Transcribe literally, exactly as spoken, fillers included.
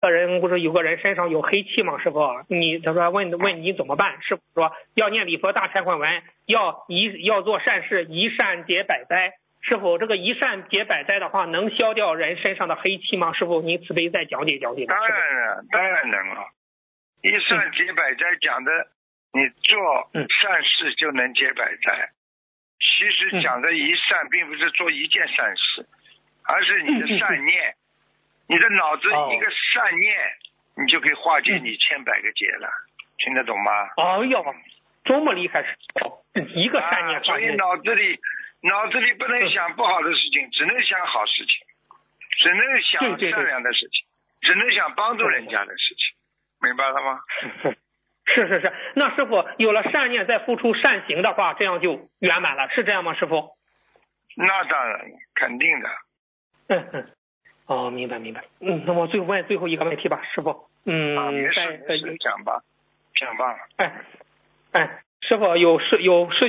人不是有个人身上有黑气吗？师傅，你他说问问你怎么办？师傅说要念礼佛大忏悔文，要一要做善事，一善解百灾。师傅，这个一善解百灾的话，能消掉人身上的黑气吗？师傅，您慈悲再讲解讲解。 当然了，当然能了。一善解百灾讲的，你做善事就能解百灾。其实讲的一善，并不是做一件善事，而是你的善念，你的脑子一个善念，你就可以化解你千百个劫了，听得懂吗？ 哦哟，这么厉害，师傅，一个善念、啊， 所以脑子里脑子里不能想不好的事情，只能想好事情，只能想善良的事情，只能想帮助人家的事情，明白了吗？ 是是是，那师傅有了善念再付出善行的话，这样就圆满了，是这样吗？师傅？ 那当然，肯定的。 嗯嗯，哦，明白明白。嗯，那么最后问最后一个问题吧，师傅。嗯， 啊，没事没事，讲吧，讲吧。 哎哎，师傅有是有是。